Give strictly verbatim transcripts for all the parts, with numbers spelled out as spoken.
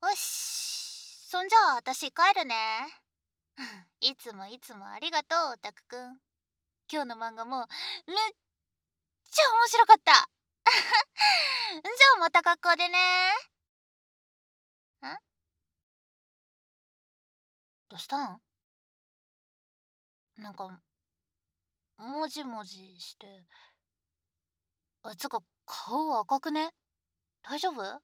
よし。そんじゃあ、私帰るね。いつもいつもありがとう、オタクくん。今日の漫画もめっちゃ面白かった。じゃあまた学校でね。んどうしたん？なんか、もじもじして。あ、つか、顔赤くね？大丈夫？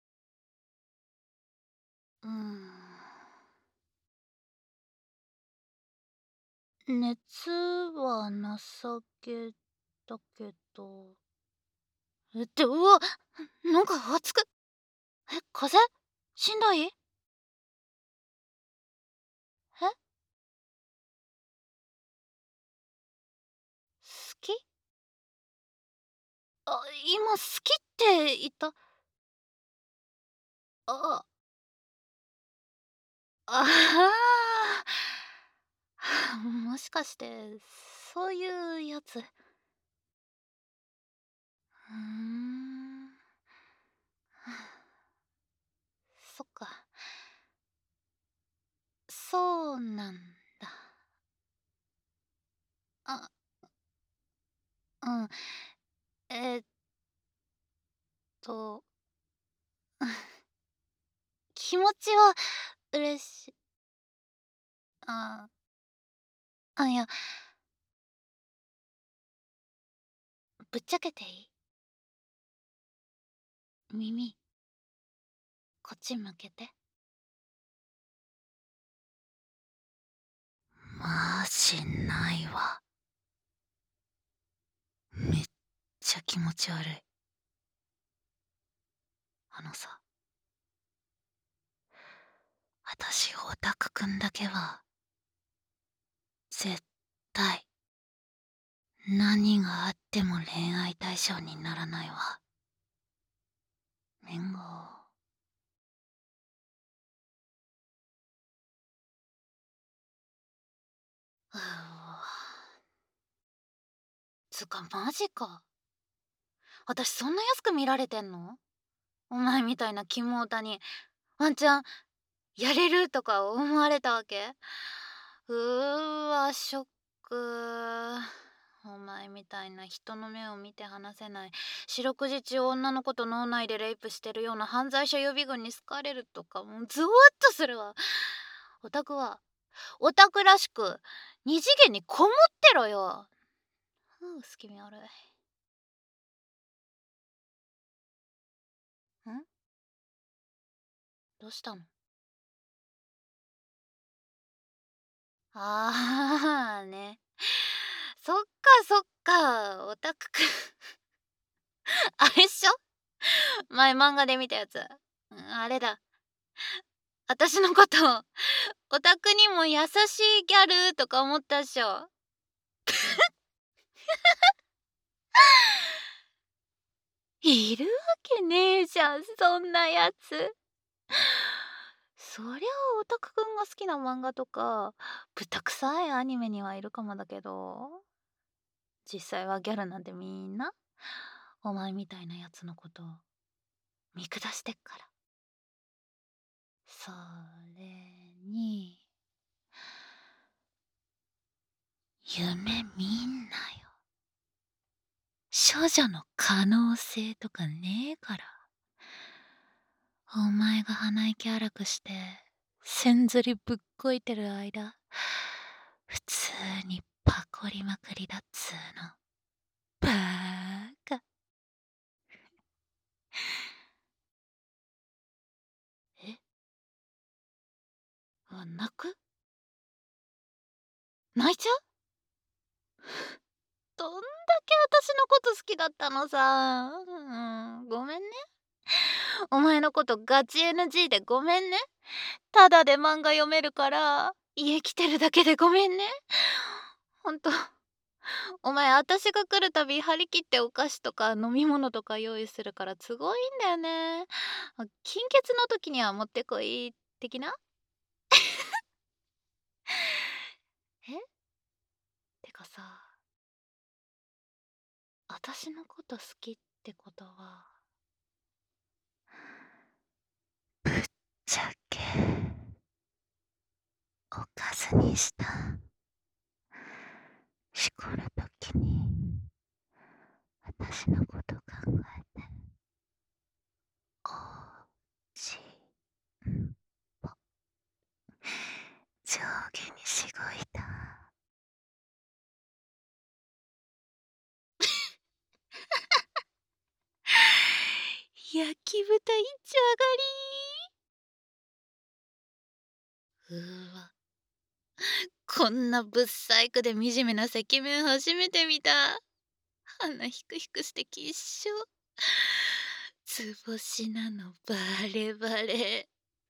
うーん。熱はなさげだけど。えって、うわ、なんか熱く。え、風邪？しんどい？え？好き？あ、今好きって言った？あああ、もしかしてそういうやつ？うーん。そっか。そうなんだ。あ、うん。えっと、気持ちは嬉しい。ああ、いや、ぶっちゃけていい？耳、こっち向けて。マジないわ。めっちゃ気持ち悪い。あのさ、私オタクくんだけは絶対何があっても恋愛対象にならないわ。面号。うわ。つかマジか。私そんな安く見られてんの？お前みたいなキモオタにワンチャンやれるとか思われたわけ？うーわ、ショック。お前みたいな人の目を見て話せない四六時中女の子と脳内でレイプしてるような犯罪者予備軍に好かれるとかもうゾワッとするわ。オタクはオタクらしく二次元にこもってろよ。ふう、隙見悪い。ん？どうしたの？ああね。そっかそっか、オタクくん。あれっしょ？前漫画で見たやつ。うん、あれだ。私のことオタクにも優しいギャルとか思ったっしょ？いるわけねえじゃん、そんなやつ。そりゃあオタクくんが好きな漫画とか豚臭いアニメにはいるかもだけど、実際はギャルなんてみんなお前みたいなやつのことを見下してっから。それに夢見んなよ。処女の可能性とかねえから。お前が鼻息荒くして千釣りぶっこいてる間、普通にパコりまくりだっつーの。バーカ。え？あ、泣く？泣いちゃう？どんだけ私のこと好きだったのさ。うん、ごめんね。お前のことガチ エヌジー でごめんね。ただで漫画読めるから家来てるだけでごめんね。ほんと、お前私が来るたび張り切ってお菓子とか飲み物とか用意するから都合いいんだよね。あ、金欠の時には持ってこい的な。え？てかさ、私のこと好きってことはぶっちゃおかずにした。しこるときに私のこと考えておしんぽ上下にしごいた。 焼き豚いっち上がり。うわ、こんなぶっ細工で惨めな赤面初めて見た。鼻ひくひくしてきっしょ。図星なのバレバレ。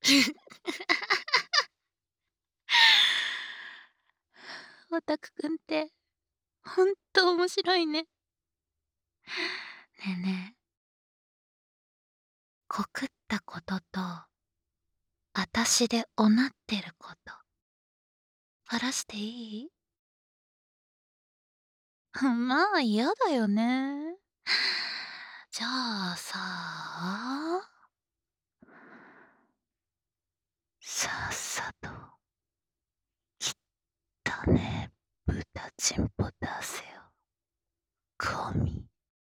オタクくんってほんと面白いね。ねえねえ、告ったこととあたしでおなってることばらしていい？まあ嫌だよね。じゃあさ、 さっさときったねえ豚チンポ出せよゴミ。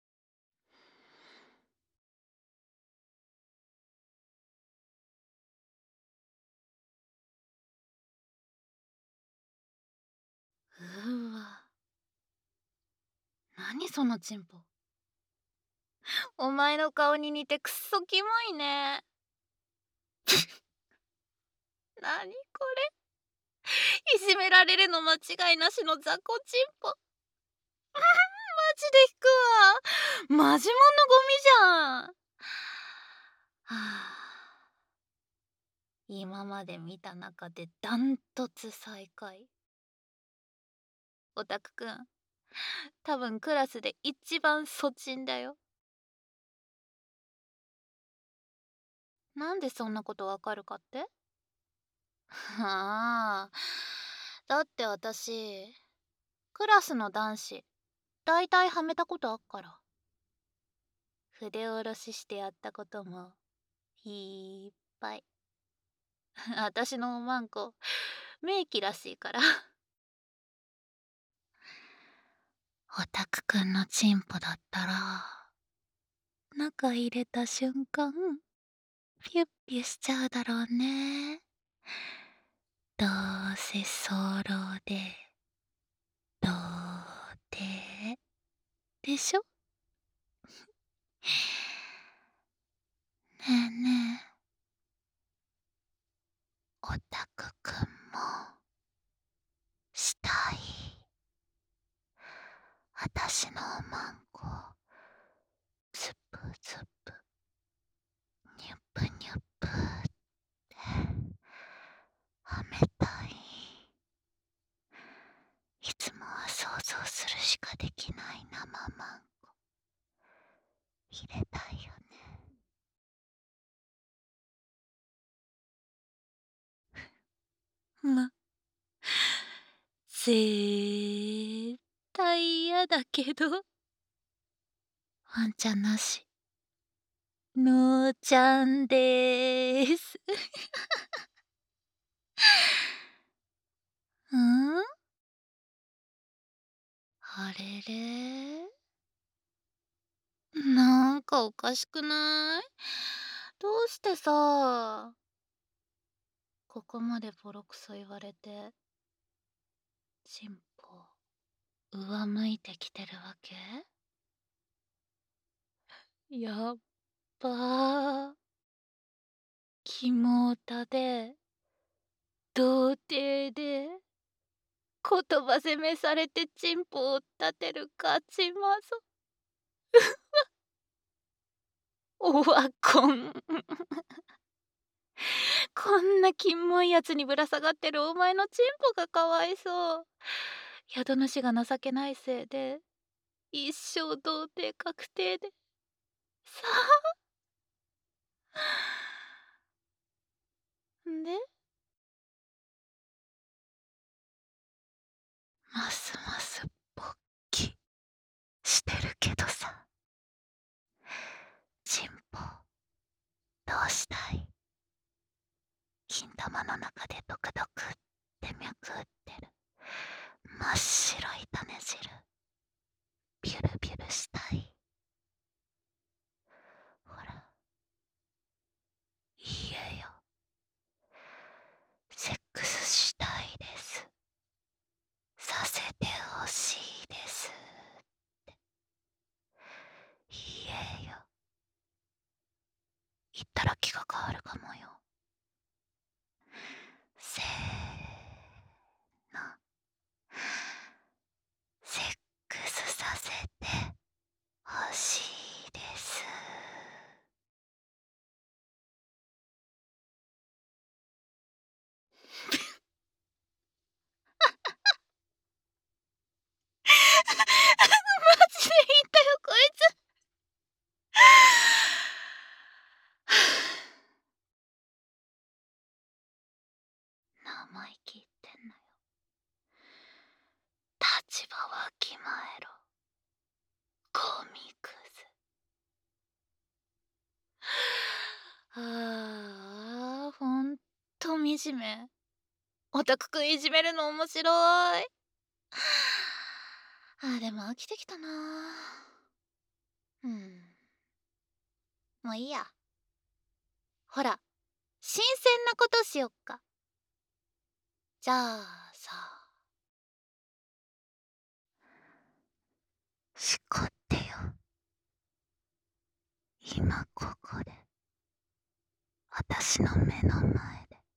うわ、何そのチンポ。お前の顔に似てくっそキモいね。なにこれ、いじめられるの間違いなしの雑魚チンポ。マジで引くわ。マジモンのゴミじゃん。はあ、今まで見た中でダントツ最下位。オタクくん、多分クラスで一番粗チンだよ。なんでそんなことわかるかって？ああ、だって私クラスの男子大体はめたことあっから。筆下ろししてやったこともいっぱい。私のおまんこ名器らしいから。オタクくんのチンポだったら中入れた瞬間ピュッピュしちゃうだろうね。どうせソロで童貞でしょ。ねえねえ、オタクくんもしたい。あたしのおまんこズプズプニュプニュプってはめたい。いつもは想像するしかできない生マンコ入れたいよね。ま、絶対嫌だけどワンちゃんなしのーちゃんでーす。ん？あれれ？なんかおかしくない？どうしてさ、ここまでボロクソ言われてチンポ上向いてきてるわけ？やっば。キモータで童貞で言葉責めされてチンポを立てるガチマゾ。オワコン。こんなキモいやつにぶら下がってるお前のチンポがかわいそう。宿主が情けないせいで一生童貞確定でさあ。んでますます勃起してるけどさ、チンポどうしたい？金玉の中でドクドクって言ったら気が変わるかもよ。せーの。セックスさせてほしいです。 マジで言ったよこいつ。 生意気言ってんのよ。立場わきまえろ。ゴミクズ。 ああ、ほんと惨め。オタクくんいじめるの面白い。あ、でも飽きてきたな。うん。もういいや。ほら、新鮮なことしよっか。じゃあさ。 しこってよ。今ここで。私の目の前で。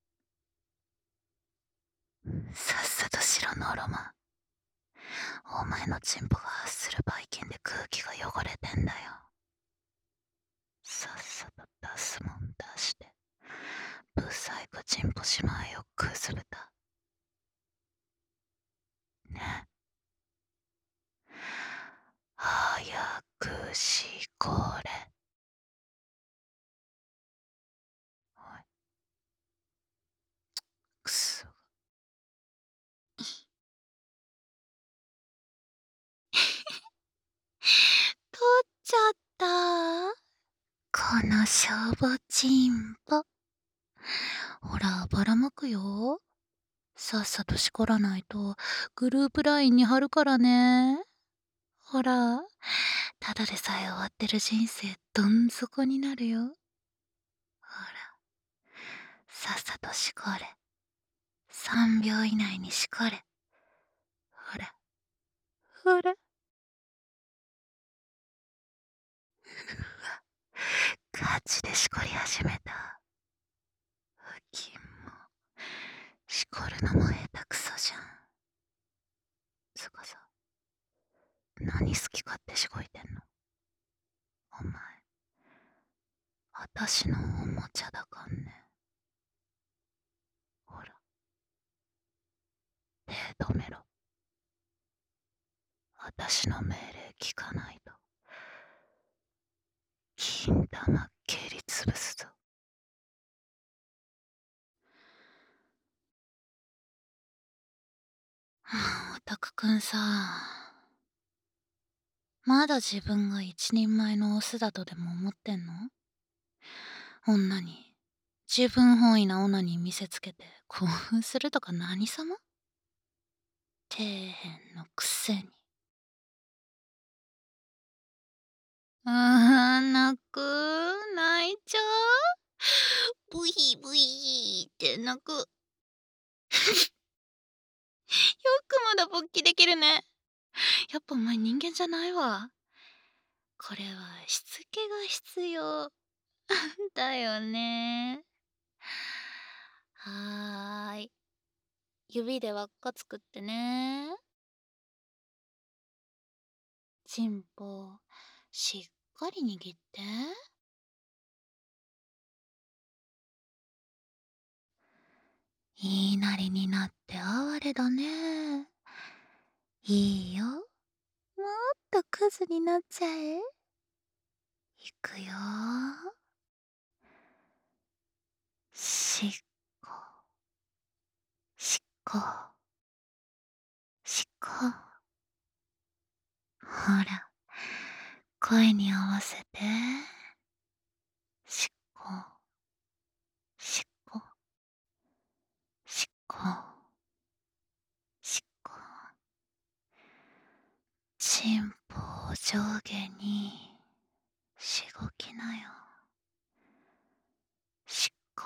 さっさとしろノロマ。お前のチンポが発するばい菌で空気が汚れてんだよ。さっさと出すもん出して。ブサイクチンポしまえよ、クズ豚。ね。早くしこれ。おい。くそ。 取っちゃった。 このしょぼチンポ。ほら、ばらまくよ。さっさとしこらないと、グループラインに貼るからね。ほら、ただでさえ終わってる人生、どん底になるよ。ほら、さっさとしこれ。さんびょう以内にしこれ。ほら、ほら。ガチでしこり始めた。ふきんも、しこるのも下手くそじゃん。つかさ、何好き勝手しこいてんの？お前、あたしのおもちゃだかんね。ほら、手止めろ。あたしの命令聞かないと、金玉蹴りつぶすぞ。はあ、オタクくんさ、まだ自分が一人前のオスだとでも思ってんの？女に自分本位なオナニー見せつけて興奮するとか何様？底辺のくせに。あー、泣く、泣いちゃう。ブヒブヒって泣く。よくまだ勃起できるね。やっぱお前人間じゃないわ。これはしつけが必要だよね。はーい。指で輪っか作ってね。チンポ、しっかり握って。言いなりになって哀れだね。いいよ。もっとクズになっちゃえ。いくよ。しっこ、しっこ、しっこ。ほら、声に合わせて。しっこ、しっこ、しっこ、しっこ。チンポを上下にしごきなよ。しっこ、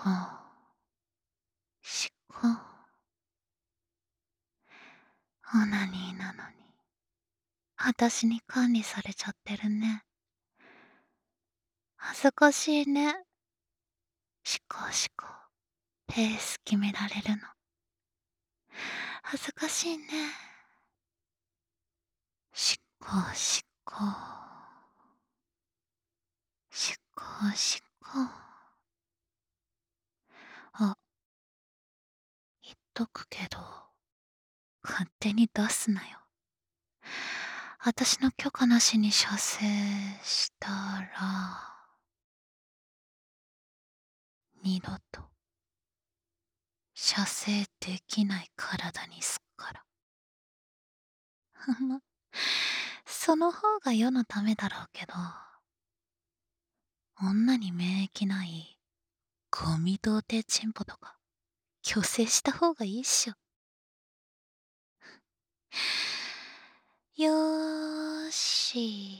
しっこ。オナニーなのに、あたしに管理されちゃってるね。恥ずかしいね。 しこしこペース決められるの恥ずかしいね。しこしこしこしこ。あ、言っとくけど勝手に出すなよ。私の許可なしに射精したら二度と射精できない体にすっから。ま、その方が世のためだろうけど、女に免疫ないゴミ童貞チンポとか虚勢した方がいいっしょ。よーし。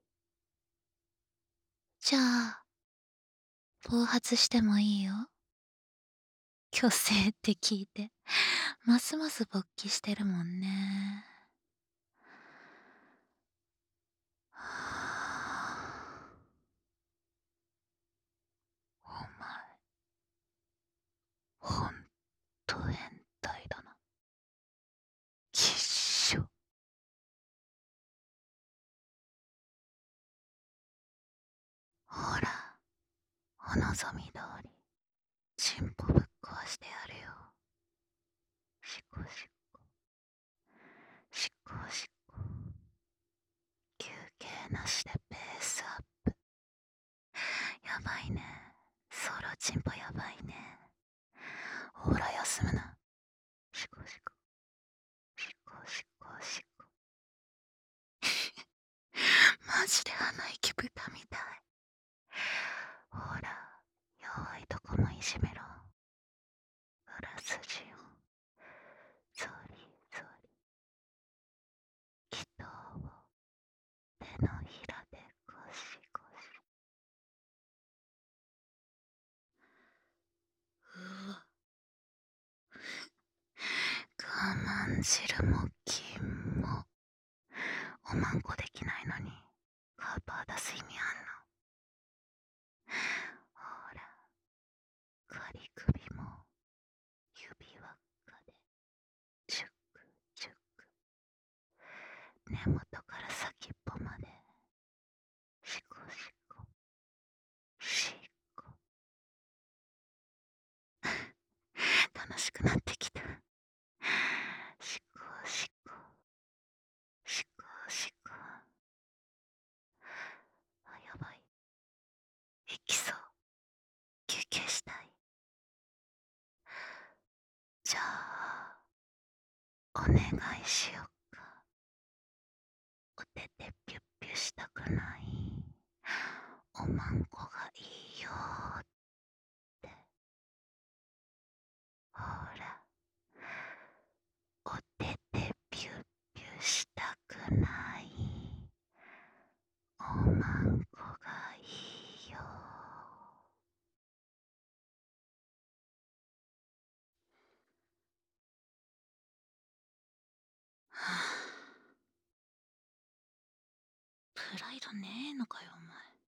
じゃあ、暴発してもいいよ。虚勢って聞いて、ますます勃起してるもんね。はあ、お前、ほんと変態だな。きっしょ。ほら、お望み通り、チンポぶっ壊してやるよ。しこしこ、しこしこ。休憩なしでペースアップ。やばいね。ソロチンポやばいね。ほら休むな。しこしこ、しこしこしこ。マジで鼻息豚みたい。ほら、弱いとこもいじめろ。裏筋を、ゾリゾリ。祈祷を手のひらでゴシゴシ。うわ。我慢汁も金も。おまんこできないのに、カーパー出す意味あんの。ほら、仮首も、指輪っかで、チュックチュック。根元から先っぽまで、シコシコ、シコ。楽しくなってきた。シコシコ、シコシコ。あ、やばい。行きそう。休憩したい。じゃあ、お願いしよっか。お手でピュッピュしたくない。おまんこがいいよーって。ほら、お手でピュッピュしたくない。おまんこがいいよ。はあ、プライドねえのかよお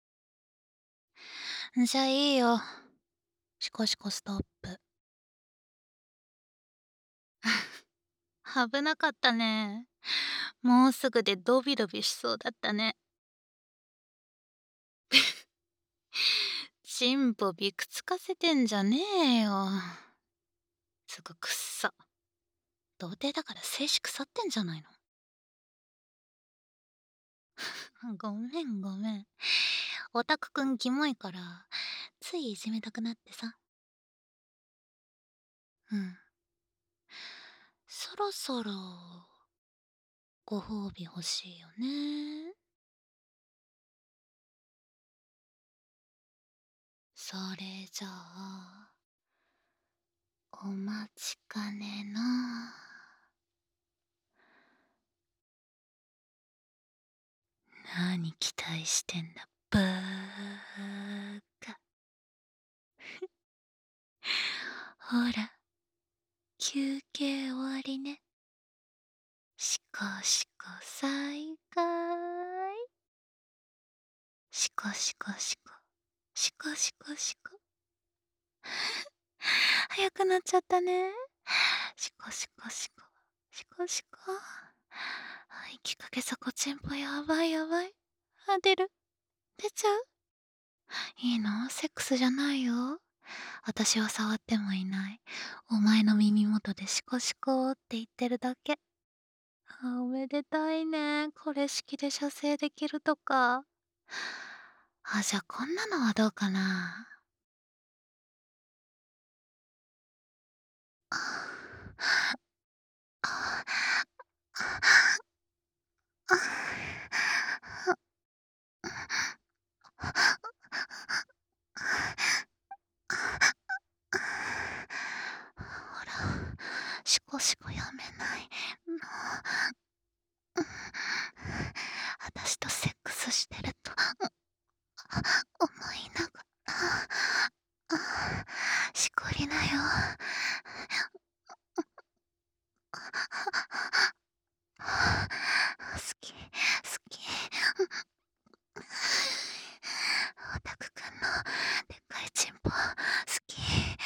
前。じゃあいいよ。シコシコストップ。危なかったね。もうすぐでドビドビしそうだったね。チンポびくつかせてんじゃねえよ。つぐくっさ。童貞だから精子腐ってんじゃないの。ごめんごめん。オタクくんキモいから、ついいじめたくなってさ。うん。そろそろ、ご褒美欲しいよね。それじゃあ、お待ちかねの。何期待してんだ、バーカ。ほら、休憩終わりね。しこしこ再開。しこしこしこ、しこしこしこ。 早くなっちゃったね。シコシコシコ。シコシコ。あ、息かけそこちんぽやばいやばい。あ、出る。出ちゃう。いいの？セックスじゃないよ。私は触ってもいない。お前の耳元でシコシコって言ってるだけ。あ、おめでたいね。これ式で射精できるとか。あ、じゃあこんなのはどうかな。ほら、シコシコやめないの。私とセックスしてると思いながら、しこりなよ。好き、好き。オタクくんのでっかいチンポ、好き。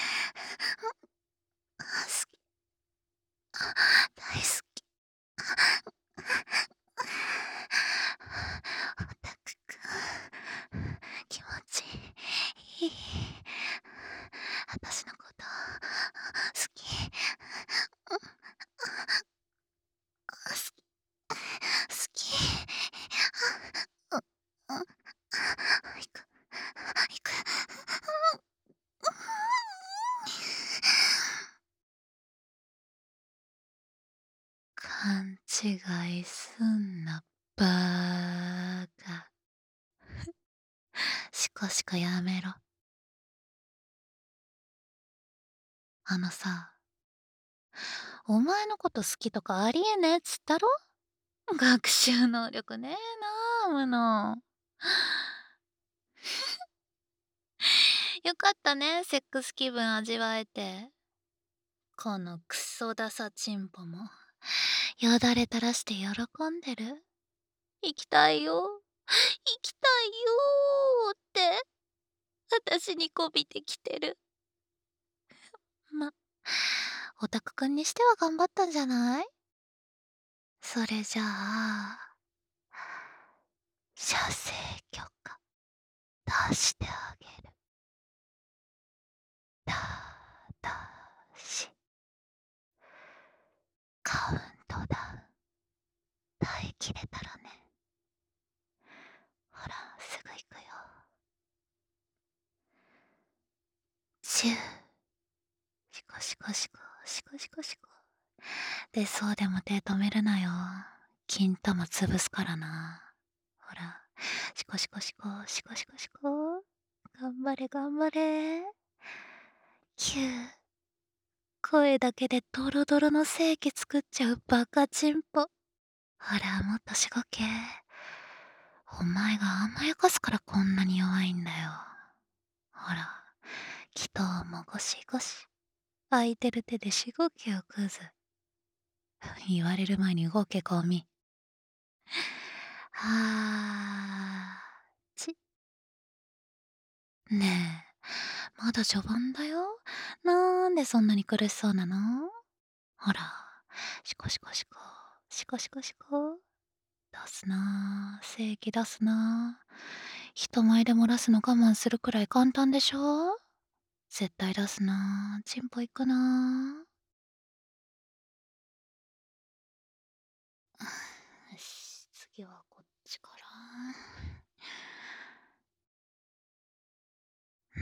好き。大好き。オタクくん、気持ちいい。私のこと好き。好き。好き。う、う、行く。行く。勘違いすんな、バーカ。シコシコやめろ。あのさ、お前のこと好きとかありえねえっつったろ。学習能力ねえなあ、無の。よかったね、セックス気分味わえて。このクソダサチンポも、よだれ垂らして喜んでる。行きたいよ。行きたいよーって、私にこびてきてる。ま、オタクくんにしては頑張ったんじゃない？それじゃあ、射精許可出してあげる。ただし、カウントダウン耐えきれたらね。ほら、すぐ行くよ。シュー。シコシコシコ、シコシコシコ。で、そうでも手止めるなよ。金玉潰すからな。ほら、シコシコシコ、シコシコシコ。頑張れ頑張れ。キュー。声だけでドロドロの精液作っちゃうバカチンポ。ほら、もっとしごけ。お前が甘やかすからこんなに弱いんだよ。ほら、祈祷もゴシゴシ。空いてる手でしごきをくず。言われる前に動けゴミ。はーち。ねえ、まだ序盤だよ。なんでそんなに苦しそうなの？ほら、シコシコシコ、シコシコシコ。出すなぁ、正気出すなぁ。人前で漏らすの我慢するくらい簡単でしょ？絶対出すなぁ、チンポいくなぁ。よし、次はこっちから。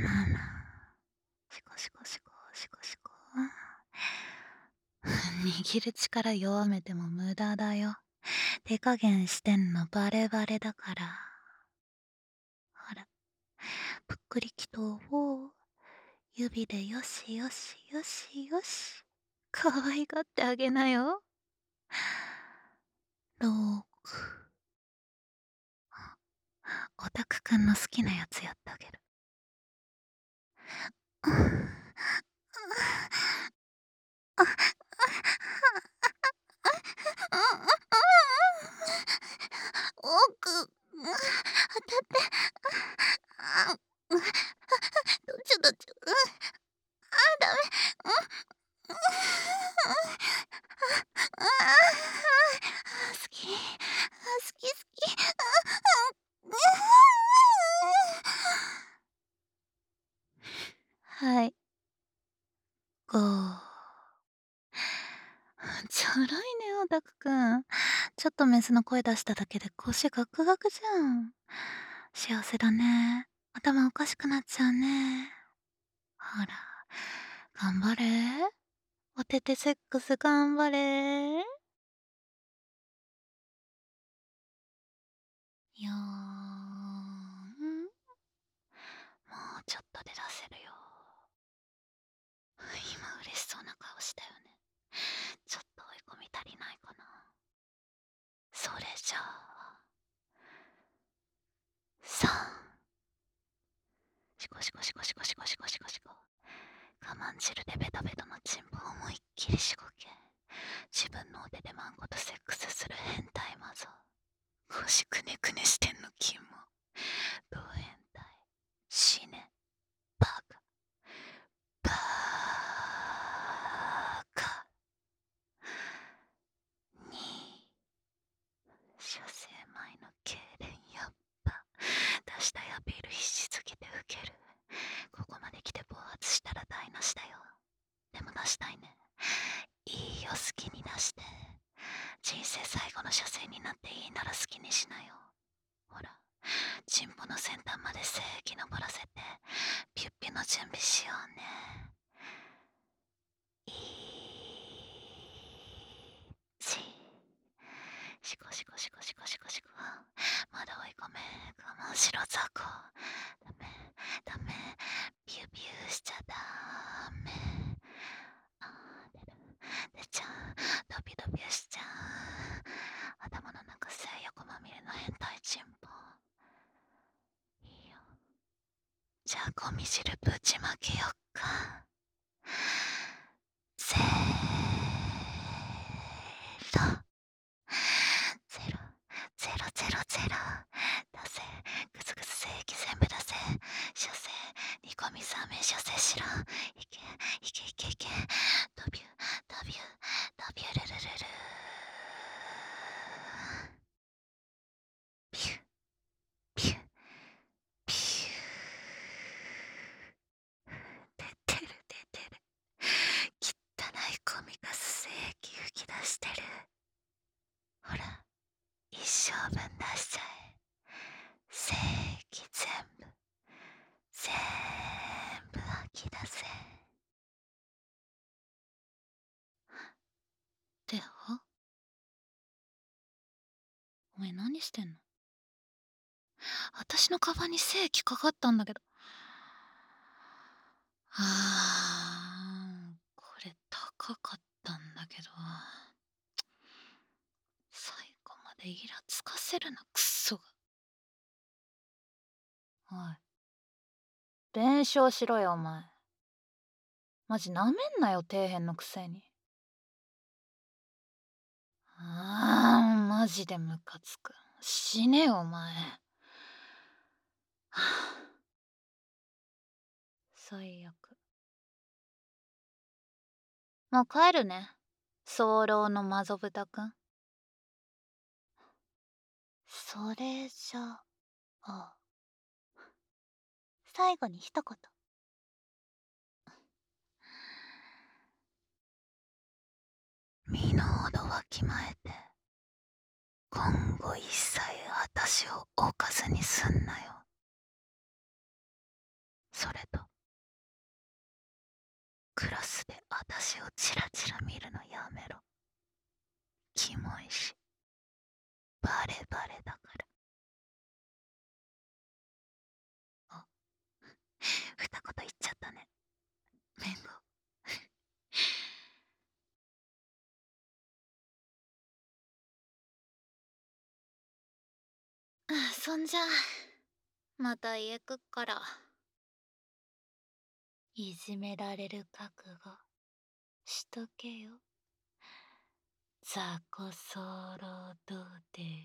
なな。シコシコシコ、シコシコ。握る力弱めても無駄だよ。手加減してんのバレバレだから。ほら、ぷっくり祈祷を指でよしよしよしよし。可愛がってあげなよ。ろく。オタクくんの好きなやつやってあげる。奥、当たって。どっちどっち。 はい。ご。ちょろいね、オタクくん。ちょっとメスの声出しただけで腰ガクガクじゃん。幸せだね。頭おかしくなっちゃうね。ほら、頑張れ。おててセックス頑張れ。よーん。もうちょっとで出せるよ。今嬉しそうな顔したよね。ちょっと追い込み足りないかな。それじゃあ、さん。シコシコシコシコシコシコシコシコ。我慢汁でベタベタのチンポを思いっきりしごけ。自分の腕でマンコとセックスする変態マゾ。腰くねくねしてんのキモ。ど変態。死ね。バカ。バカ。に。射精前の痙攣やっぱ。出したいアピール必死すぎてウケる。ここまで来て暴発したら台無しだよ。でも出したいね。いいよ、好きに出して。人生最後の射精になっていいなら好きにしなよ。ほら、チンポの先端まで精液登らせて、ピュッピュの準備しようね。いち。シコシコシコシコシコシコ。まだ追い込め。我慢しろ、ザコ。ダメ、ダメ。ピューピューしちゃダメ。あー、出る。出ちゃう。ドビドビしちゃう。頭の中性欲まみれの変態チンポ。いいよ。じゃあゴミ汁ぶちまけよっか。せーの。ゼロ、ゼロゼロゼロ。出せ。グズグズ精液全部出せ。射精、煮込み冷め射精しろ。いけ、いけいけいけ。ドビュー、ドビュー、ドビュールルルル。ピュ、ピュ、ピュー。出てる出てる。汚いゴミが精液吹き出してる。ほら、一生分出しちゃえ。精液全部、全部吐き出せ。では、お前何してんの？私のカバンに精液かかったんだけど。あー、これ高かったんだけど。最後までイラつかせるな、クソが。おい。弁償しろよ、お前。マジなめんなよ、底辺のくせに。あー、マジでムカつく。死ねよ、お前。はあ、最悪。もう帰るね。早漏のマゾブタくん。それじゃあ、最後に一言。身の程わきまえて、今後一切私をおかずにすんなよ。それと、クラスで私をチラチラ見るのやめろ。キモいし、バレバレだから。あ、二言言っちゃったね。めんご。そんじゃ、また家来っから。いじめられる覚悟しとけよ。ザコソロ童貞。